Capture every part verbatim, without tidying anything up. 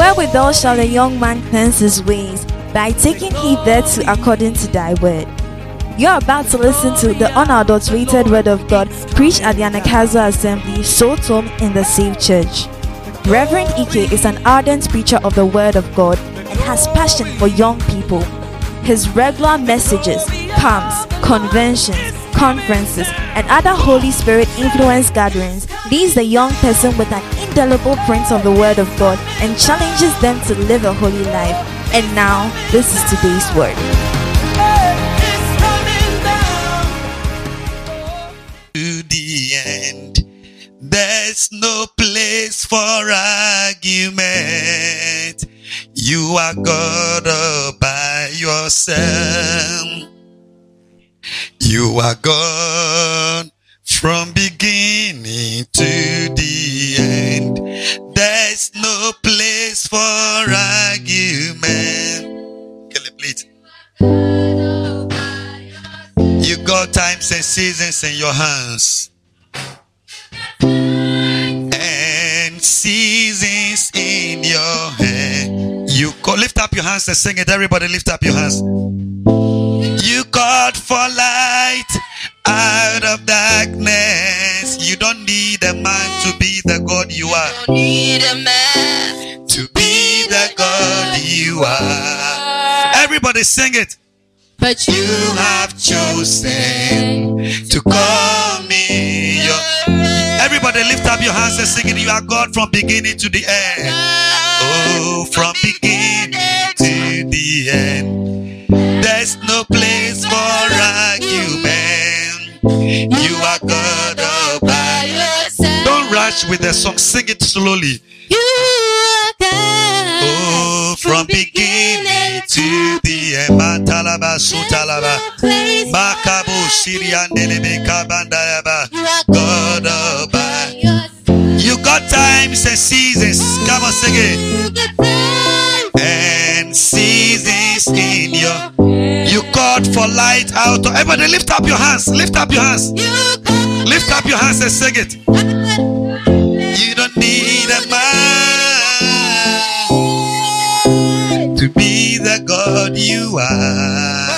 Wherewithal shall the young man cleanse his ways? By taking heed thereto according to thy word. You're about to listen to the unadulterated word of God preached at the Anagkazo Assembly, Sotom in the Safe Church. Reverend Ike is an ardent preacher of the word of God and has passion for young people. His regular messages, camps, conventions, conferences, and other Holy Spirit influence gatherings leaves the young person with an indelible print of the word of God and challenges them to live a holy life. And now, this is today's word. To the end, there's no place for argument. You are God all by yourself. You are God from beginning to the end. There's no place for argument. Kill it, please. You got times and seasons in your hands, and seasons in your hand. You call, lift up your hands and sing it. Everybody lift up your hands. You called for light out of darkness. You don't need a man to be the God you are. You don't need a man to be the God you are. Everybody sing it. But you, you have chosen to call me your. Everybody lift up your hands and sing it. You are God from beginning to the end. Oh, from beginning to the end. There's no place for argument. You are God all by yourself. Don't rush with the song. Sing it slowly. You are God. Oh, from beginning to the end. Matalaba sutalaba. Makabo siriandelebe kabandayaba. God all by yourself. You got times and seasons. Come on, sing it. And seasons in your. You called for light out. Everybody lift up your hands. Lift up your hands. Lift up your hands and sing it. You don't need a man to be the God you are.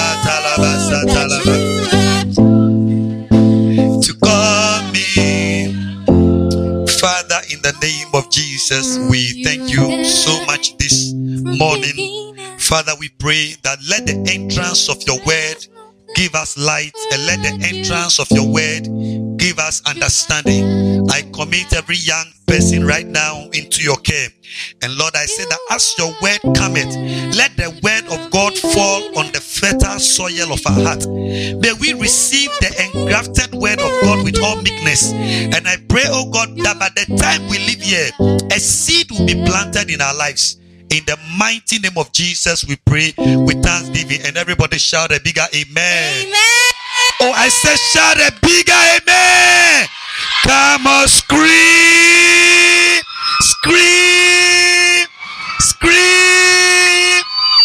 To call me Father, in the name of Jesus, we thank you so much this morning. Father, we pray that let the entrance of your word give us light, and let the entrance of your word give us understanding. I commit every young person right now into your care. And Lord, I say that as your word cometh, let the word of God fall on the fertile soil of our heart. May we receive the engrafted word of God with all meekness. And I pray, oh God, that by the time we live here, a seed will be planted in our lives. In the mighty name of Jesus, we pray with thanksgiving. And everybody shout a bigger amen. Amen. Oh, I said shout a bigger amen. Come on, scream. Scream. Scream.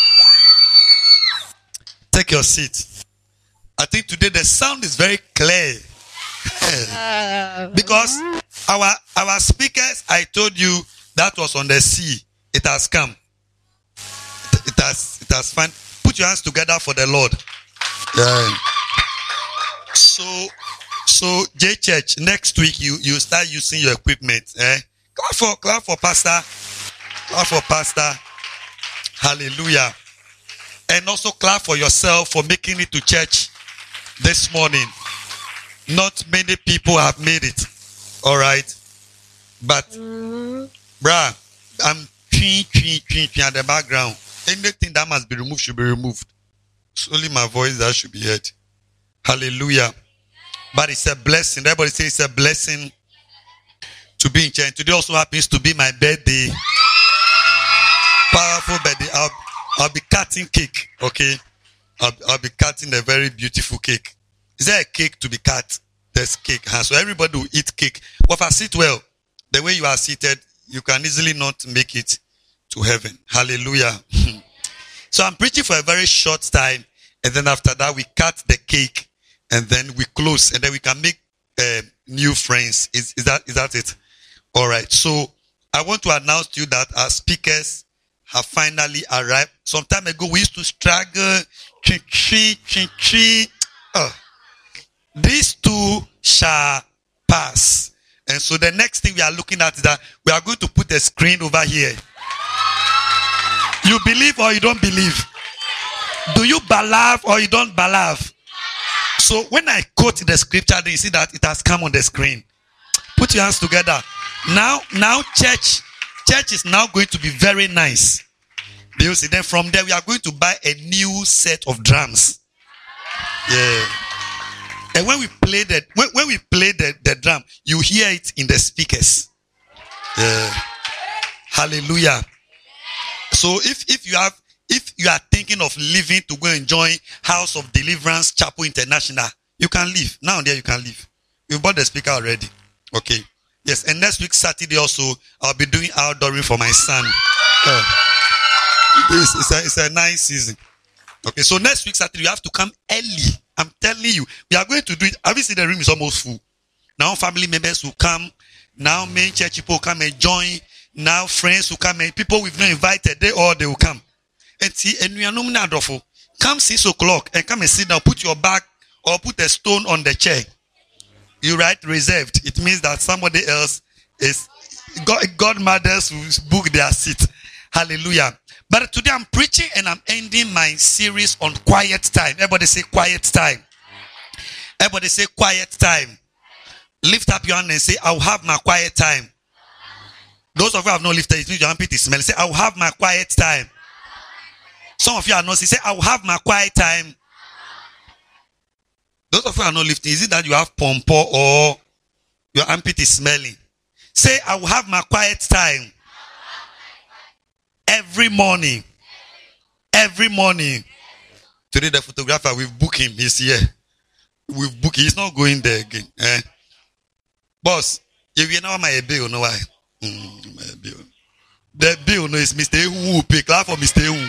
Take your seat. I think today the sound is very clear. Because our, our speakers, I told you, that was on the sea. It has come. It has it has found. Put your hands together for the Lord. Yeah. So so J Church, next week you, you start using your equipment. Eh? Clap for clap for Pastor. Clap for Pastor. Hallelujah. And also clap for yourself for making it to church this morning. Not many people have made it. Alright. But bruh, I'm Tween, tween, tween, tween at the background. Anything that must be removed should be removed. It's only my voice that should be heard. Hallelujah. But it's a blessing. Everybody say it's a blessing to be in church. Today also happens to be my birthday. Powerful birthday. I'll, I'll be cutting cake. Okay. I'll, I'll be cutting a very beautiful cake. Is there a cake to be cut? There's cake. So everybody will eat cake. But if I sit well, the way you are seated, you can easily not make it to heaven. Hallelujah. So I'm preaching for a very short time, and then after that we cut the cake, and then we close, and then we can make uh, new friends. Is, is that is that it? All right. So I want to announce to you that our speakers have finally arrived. Some time ago, we used to struggle. Chin, chin, chin, chin. Uh, these two shall pass. And so the next thing we are looking at is that we are going to put a screen over here. You believe or you don't believe? Do you believe or you don't believe? So when I quote the scripture, then you see that it has come on the screen. Put your hands together. Now, now church, church is now going to be very nice. You see, then from there we are going to buy a new set of drums. Yeah. And when we play the when, when we play the, the drum, you hear it in the speakers. Yeah. Hallelujah. So if if you have if you are thinking of leaving to go and join House of Deliverance Chapel International, you can leave. Now and there you can leave. We've bought the speaker already. Okay. Yes, and next week Saturday also I'll be doing outdooring for my son. Uh, it's, it's, a, it's a nice season. Okay, so next week Saturday you have to come early. I'm telling you, we are going to do it. Have you seen the room is almost full? Now family members will come. Now main church people will come and join. Now friends will come and people we've not invited, they all they will come. And see, and we are not awful. Come six o'clock and come and sit down. Put your back or put a stone on the chair. You write reserved. It means that somebody else is God. Godmothers will book their seat. Hallelujah. But today I'm preaching and I'm ending my series on quiet time. Everybody say quiet time. Everybody say quiet time. Lift up your hand and say, I'll have my quiet time. Those of you who have not lifted, it means your armpit is smelling. Say, I'll have my quiet time. Some of you are not. Say, I'll have my quiet time. Those of you who are not lifting, is it that you have pompo or your armpit is smelling? Say, I will have my quiet time. Every morning. Every morning. Today the photographer, we've booked him. He's here. We've booked him. He's not going there again. Eh? Boss, if you know my bill, know why? Mm, my bill. The bill no, is Mister Ehu. Pay clap for Mister Ehu.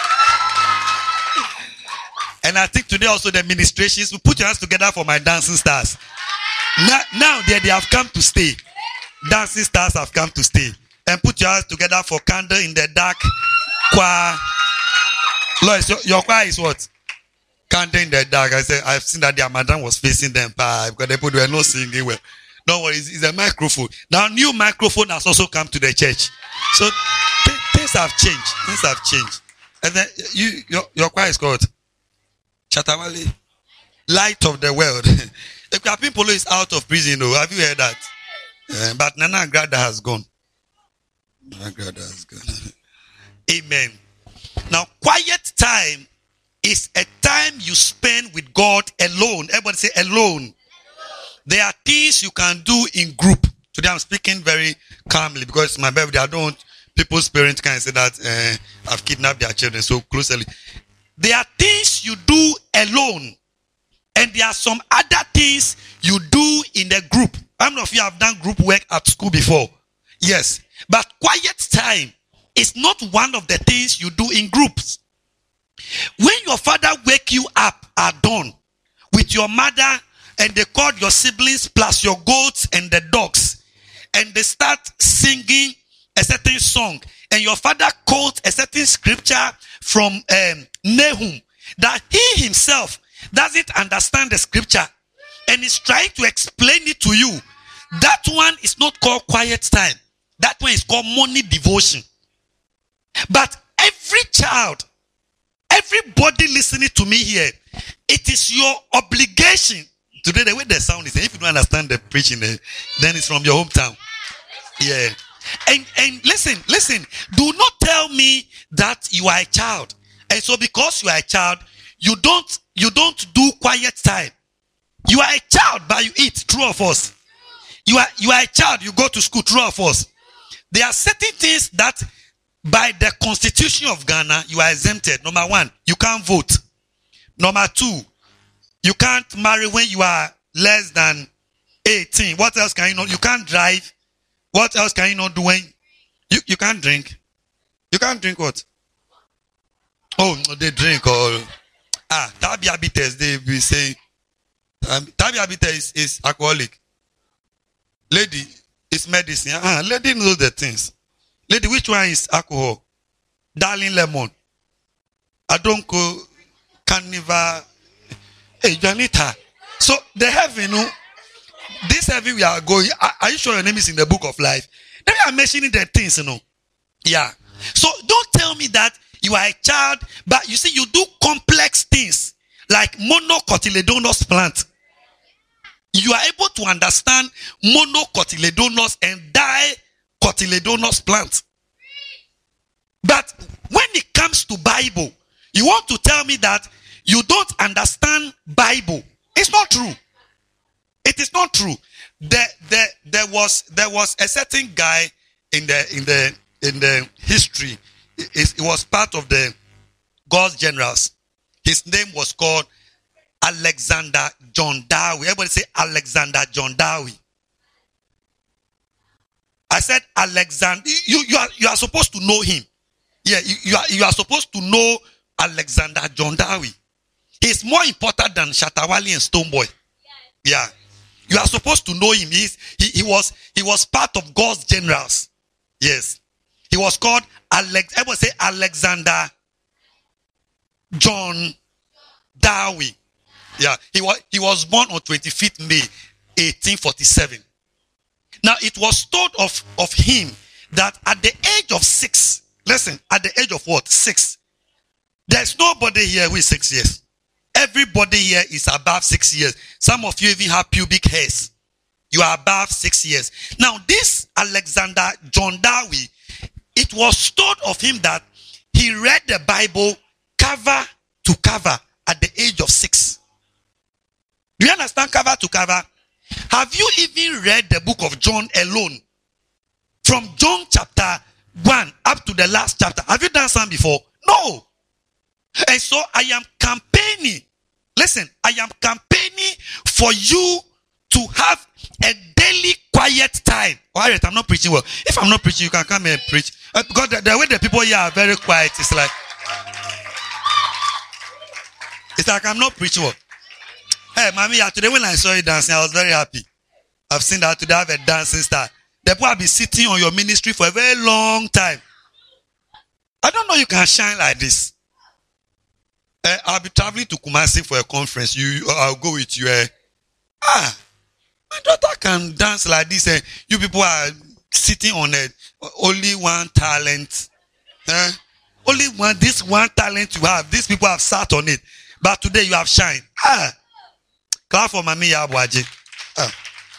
And I think today also the administrations will put your hands together for my dancing stars. Now, now they, they have come to stay. Dancing stars have come to stay. And put your hands together for candle in the dark choir. Lois, your, your choir is what? Candle in the dark. I said, I've seen that their madam was facing them because they put were not singing well. Don't worry, it's, it's a microphone. Now, new microphone has also come to the church. So th- things have changed. Things have changed. And then you, your, your choir is called Chatawale, Light of the World. The Kwapin Polo is out of prison, though. Have you heard that? Uh, but Nana Grada has gone. Nana Grada has gone. Amen. Now, quiet time is a time you spend with God alone. Everybody say alone. There are things you can do in group. Today I'm speaking very calmly because it's my birthday. I don't want people's parents can say that uh, I've kidnapped their children so closely. There are things you do alone. And there are some other things you do in the group. How many of you have done group work at school before? Yes. But quiet time is not one of the things you do in groups. When your father wake you up at dawn with your mother and they called your siblings plus your goats and the dogs and they start singing a certain song and your father quotes a certain scripture from um, Nahum that he himself doesn't understand the scripture and is trying to explain it to you, that one is not called quiet time. That one is called morning devotion. But every child, everybody listening to me here, it is your obligation. Today, the way the sound is, if you don't understand the preaching, then it's from your hometown. Yeah. And, and listen, listen, do not tell me that you are a child. And so because you are a child, you don't, you don't do quiet time. You are a child, but you eat. True or false? You are, you are a child, you go to school. True or false? There are certain things that by the constitution of Ghana, you are exempted. Number one, you can't vote. Number two, you can't marry when you are less than eighteen. What else can you not? You can't drive. What else can you not do when you, you can't drink? You can't drink what? Oh, they drink or ah, tabiabites, they be saying um, tabiabites is, is alcoholic. Lady, it's medicine. Ah, lady knows the things. Lady, which one is alcohol? Darling lemon. Adonko, carnival. Hey, Janita. So the heaven, you know, this heaven we are going. Are, are you sure your name is in the book of life? Then we are mentioning the things, you know. Yeah. So don't tell me that you are a child, but you see, you do complex things like monocotyledonous plant. You are able to understand monocotyledonous and dicotyledonous plant. But when it comes to Bible, you want to tell me that you don't understand Bible. It's not true. It is not true. There, there, there was there was a certain guy in the in the in the history. It, it was part of the God's generals. His name was called Alexander John Dowie. Everybody say Alexander John Dowie. I said Alexander. You, you are you are supposed to know him. Yeah, you, you are you are supposed to know Alexander John Dowie. He's more important than Shatawale and Stonebwoy. Yeah. You are supposed to know him. He's, he, he was he was part of God's generals. Yes. He was called Alex. Everybody say Alexander John Dowie. Yeah. He was he was born on twenty-fifth May eighteen forty-seven. Now it was told of, of him that at the age of six, listen, at the age of what? Six. There's nobody here who is six years. Everybody here is above six years. Some of you even have pubic hairs. You are above six years. Now, this Alexander John Dowie, it was told of him that he read the Bible cover to cover at the age of six. Do you understand cover to cover? Have you even read the book of John alone? From John chapter one up to the last chapter. Have you done some before? No. And so I am campaigning. Listen, I am campaigning for you to have a daily quiet time. All right, I'm not preaching well. If I'm not preaching, you can come and preach. Uh, because the, the way the people here are very quiet, it's like, it's like I'm not preaching well. Hey, mommy, yeah, today when I saw you dancing, I was very happy. I've seen that today I have a dancing star. The people have been sitting on your ministry for a very long time. I don't know you can shine like this. Uh, I'll be traveling to Kumasi for a conference. You, I'll go with you. Uh, ah, my daughter can dance like this. Uh, you people are sitting on it. Only one talent. Uh, only one. This one talent you have. These people have sat on it, but today you have shined. Ah, clap for Mami Yabuaji. Ah.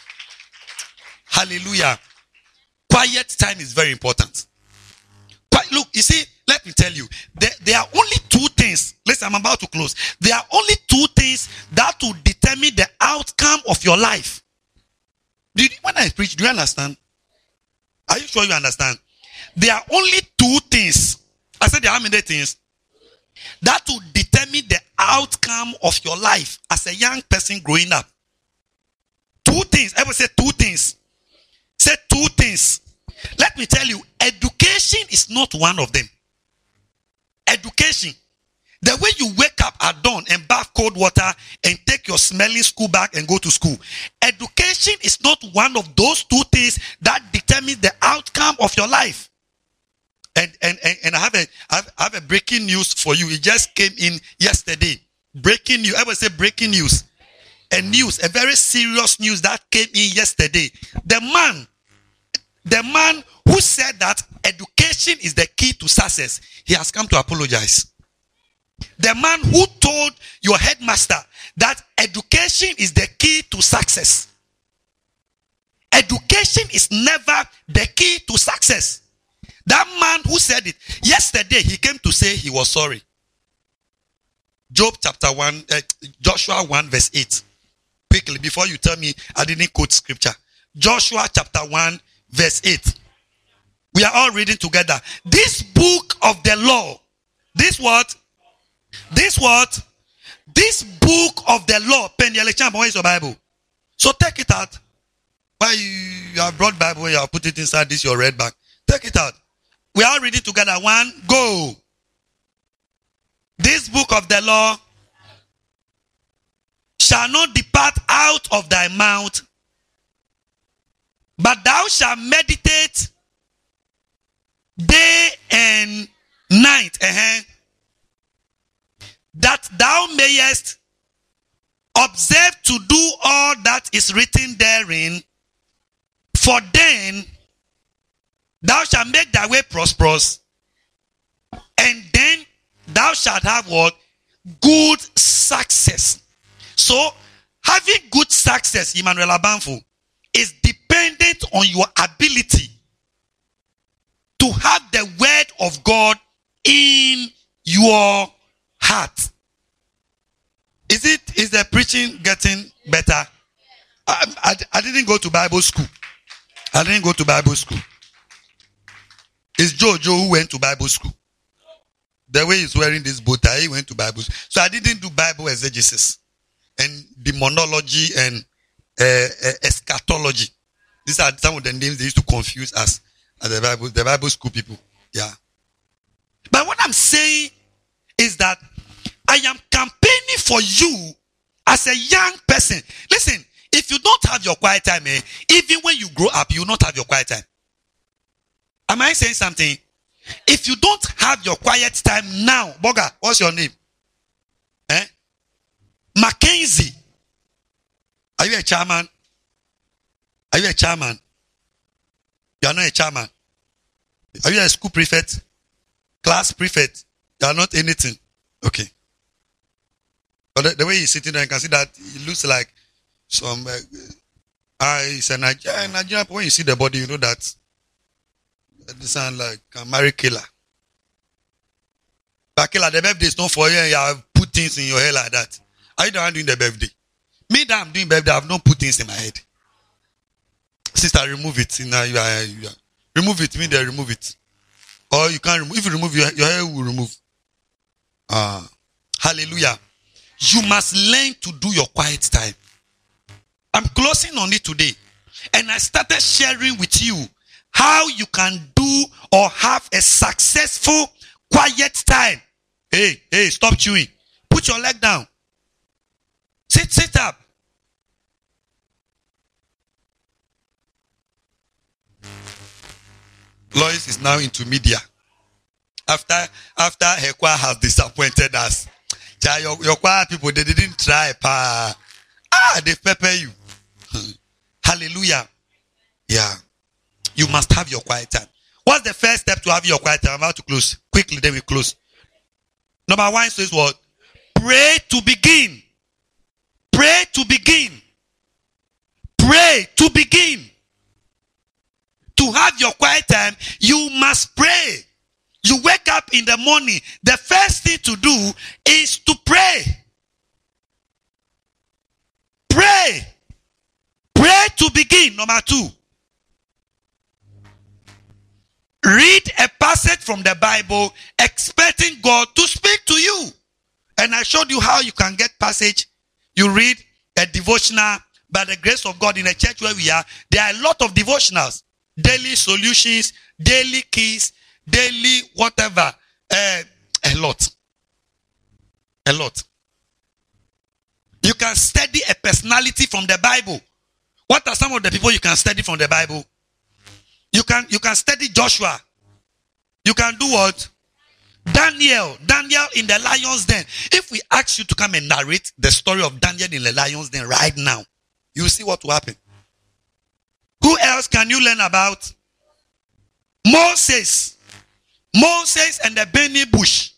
Hallelujah. Quiet time is very important. But look, you see. Let me tell you, there, there are only two things. Listen, I'm about to close. There are only two things that will determine the outcome of your life. Do you, when I preach, do you understand? Are you sure you understand? There are only two things. I said there are many things that will determine the outcome of your life as a young person growing up. Two things. Everybody say two things. Say two things. Let me tell you, education is not one of them. Education. The way you wake up at dawn and bath cold water and take your smelling school bag and go to school. Education is not one of those two things that determines the outcome of your life. And and, and, and I have a I have, I have a breaking news for you. It just came in yesterday. Breaking news. Everybody say breaking news. A news, a very serious news that came in yesterday. The man, the man who said that education is the key to success, he has come to apologize. The man who told your headmaster that education is the key to success. Education is never the key to success. That man who said it, yesterday he came to say he was sorry. Job chapter one, uh, Joshua one verse eight. Quickly, before you tell me I didn't quote scripture. Joshua chapter one verse eight. We are all reading together. This book of the law. This what? This what? This book of the law. Pendiale, where is your Bible? So take it out. Why you, you have brought Bible, you have put it inside this, your red bag. Take it out. We are all reading together. One, go. This book of the law shall not depart out of thy mouth, but thou shalt meditate day and night, uh-huh, that thou mayest observe to do all that is written therein, for then thou shalt make thy way prosperous, and then thou shalt have what? Good success. So, having good success, Emmanuel Abanfu, is dependent on your ability to have the word of God in your heart. Is it, is the preaching getting better? I, I, I didn't go to Bible school. I didn't go to Bible school. It's Jojo who went to Bible school. The way he's wearing this bow tie, he went to Bible school. So I didn't do Bible exegesis and demonology and uh, uh, eschatology. These are some of the names they used to confuse us as the Bible, the Bible school people. Yeah. But what I'm saying is that I am campaigning for you as a young person. Listen, if you don't have your quiet time, eh, even when you grow up, you will not have your quiet time. Am I saying something? If you don't have your quiet time now, Boga, what's your name? Eh? Mackenzie. Are you a chairman? Are you a chairman? You are not a chairman. Are you a school prefect? Class prefect? You are not anything. Okay. But the, the way he's sitting there, you can see that he looks like some. Uh, uh, he's a Nigerian. Nigerian. When you see the body, you know that this sound like a married killer. But killer, the birthday is not for you, and you have put things in your hair like that. Are you the one doing the birthday? Me that I'm doing birthday, I have not put things in my head. Sister, remove it. Now you are, you are. Remove it. Me there, remove it. Or you can't remove. If you remove your, your hair, will remove. Ah, hallelujah. You must learn to do your quiet time. I'm closing on it today, and I started sharing with you how you can do or have a successful quiet time. Hey, hey, stop chewing. Put your leg down. Sit, sit up. Lois is now into media. After after her choir has disappointed us. Your, your choir people, they didn't try. Pa. Ah, they pepper you. Hallelujah. Yeah. You must have your quiet time. What's the first step to have your quiet time? I'm about to close. Quickly, then we close. Number one says what? Pray to begin. Pray to begin. Pray to begin. To have your quiet time, you must pray. You wake up in the morning. The first thing to do is to pray. Pray. Pray to begin. Number two. Read a passage from the Bible expecting God to speak to you. And I showed you how you can get passage. You read a devotional by the grace of God in a church where we are. There are a lot of devotionals. Daily solutions, daily keys, daily whatever. Uh, a lot. A lot. You can study a personality from the Bible. What are some of the people you can study from the Bible? You can you can study Joshua. You can do what? Daniel. Daniel in the lion's den. If we ask you to come and narrate the story of Daniel in the lion's den right now, you will see what will happen. Who else can you learn about? Moses. Moses and the burning bush.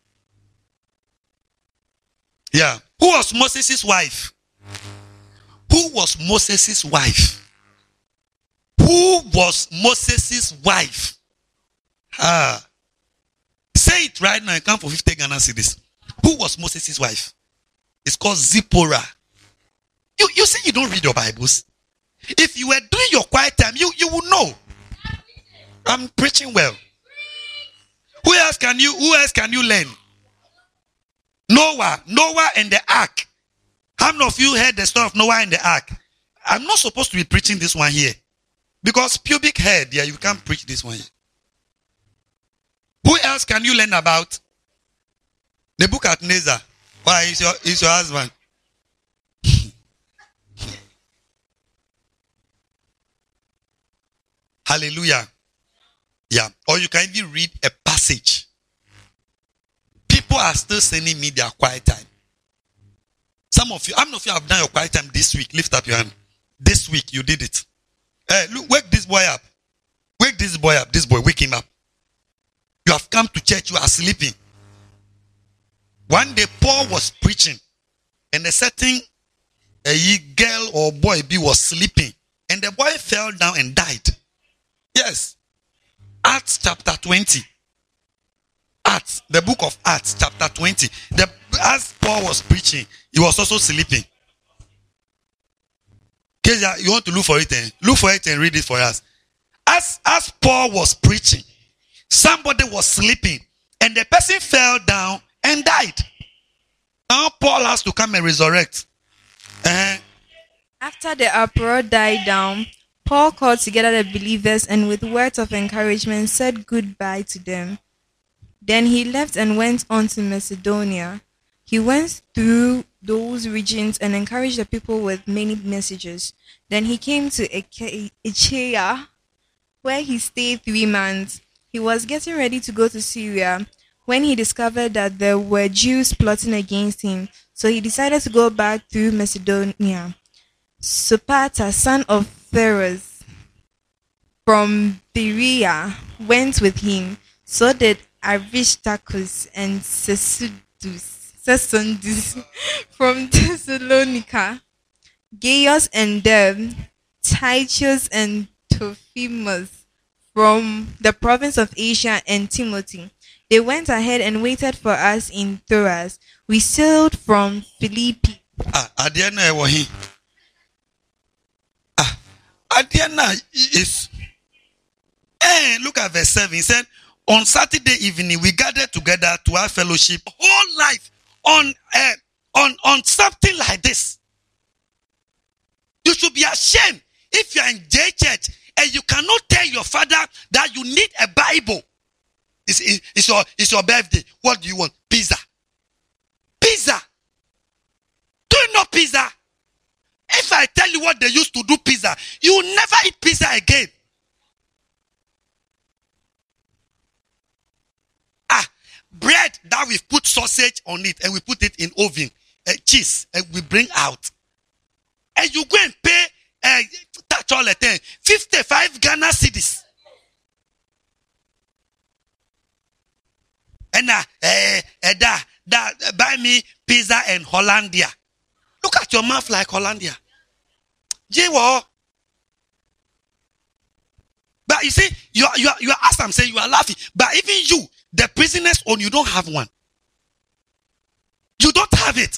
Yeah. Who was Moses' wife? Who was Moses' wife? Who was Moses' wife? Ah. Say it right now. You come for fifty Ghana cedis. Who was Moses' wife? It's called Zipporah. You, you say you don't read your Bibles. If you were doing your quiet time, you, you will know. I'm preaching well. Who else can you who else can you learn? Noah. Noah and the ark. How many of you heard the story of Noah and the ark? I'm not supposed to be preaching this one here. Because pubic head, yeah, you can't preach this one here. Who else can you learn about? Nebuchadnezzar. Why is your is your husband? Hallelujah. Yeah. or you can even read a passage. People are still sending me their quiet time. Some of you, how many of you have done your quiet time this week? Lift up your hand. This week you did it. Hey, look, wake this boy up. Wake this boy up. This boy, wake him up. You have come to church, you are sleeping. One day Paul was preaching, and a certain a girl or boy be was sleeping, and the boy fell down and died. Yes. Acts chapter twenty. Acts, the book of Acts chapter twenty. The, as Paul was preaching, he was also sleeping. Kezia, you want to look for it and look for it and read it for us. As, as Paul was preaching, somebody was sleeping, and the person fell down and died. Now Paul has to come and resurrect. Uh-huh. After the uproar died down, Paul called together the believers and with words of encouragement said goodbye to them. Then he left and went on to Macedonia. He went through those regions and encouraged the people with many messages. Then he came to Achaia, where he stayed three months. He was getting ready to go to Syria when he discovered that there were Jews plotting against him. So he decided to go back through Macedonia. Sopater, son of Phares, from Berea, went with him. So did Aristarchus and Secundus, Secundus from Thessalonica, Gaius and Derbe, Titus and Trophimus from the province of Asia, and Timothy. They went ahead and waited for us in Troas. We sailed from Philippi. Ah, Adiana Ewahi. Ah, Adiana is. Eh, look at verse seven. He said, on Saturday evening, we gathered together to have fellowship. Whole life on, uh, on, on something like this. You should be ashamed if you are in J Church and you cannot tell your father that you need a Bible. It's, it's, your, it's your birthday. What do you want? Pizza. Pizza. Do you know pizza? If I tell you what they used to do pizza, you will never eat pizza again. Ah, bread that we put sausage on it and we put it in oven, uh, cheese, and we bring out. And you go and pay uh, touch all the time, fifty-five Ghana cedis. And uh, uh, uh, da, da, uh, buy me pizza and Hollandia. Look at your mouth like Hollandia. J-Wo. But you see, you are, you are, you are, as I'm saying, you are laughing. But even you, the prisoners own, you don't have one. You don't have it.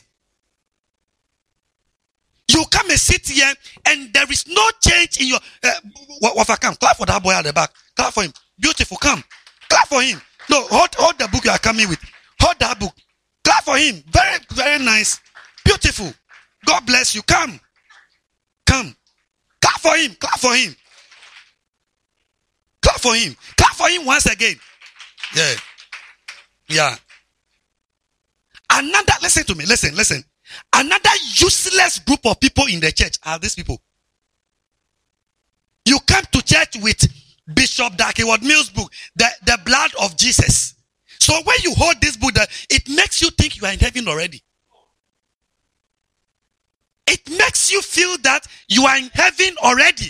You come and sit here and there is no change in your... Uh, Wafa, come. Clap for that boy at the back. Clap for him. Beautiful, come. Clap for him. No, hold, hold the book you are coming with. Hold that book. Clap for him. Very, very nice. Beautiful. God bless you. Come. Come. Clap for him. Clap for him. Clap for him. Clap for him once again. Yeah. Yeah. Another, listen to me. Listen, listen. Another useless group of people in the church are these people. You come to church with Bishop Darkyward Mills' book, the, the blood of Jesus. So when you hold this book, it makes you think you are in heaven already. It makes you feel that you are in heaven already.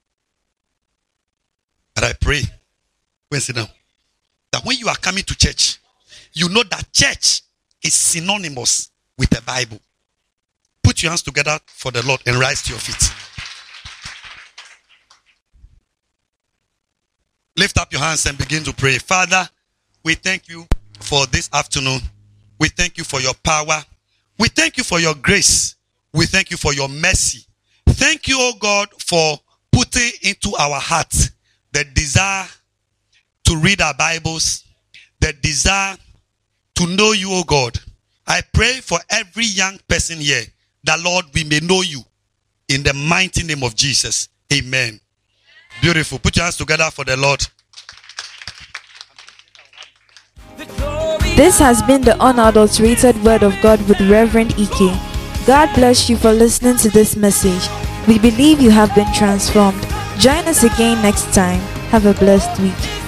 But I pray, go and sit down, that when you are coming to church, you know that church is synonymous with the Bible. Put your hands together for the Lord and rise to your feet. Lift up your hands and begin to pray. Father, we thank you for this afternoon. We thank you for your power. We thank you for your grace. We thank you for your mercy. Thank you, oh God, for putting into our hearts the desire to read our Bibles, the desire to know you, oh God. I pray for every young person here that, Lord, we may know you in the mighty name of Jesus. Amen. Beautiful. Put your hands together for the Lord. This has been the unadulterated word of God with Reverend Ike. God bless you for listening to this message. We believe you have been transformed. Join us again next time. Have a blessed week.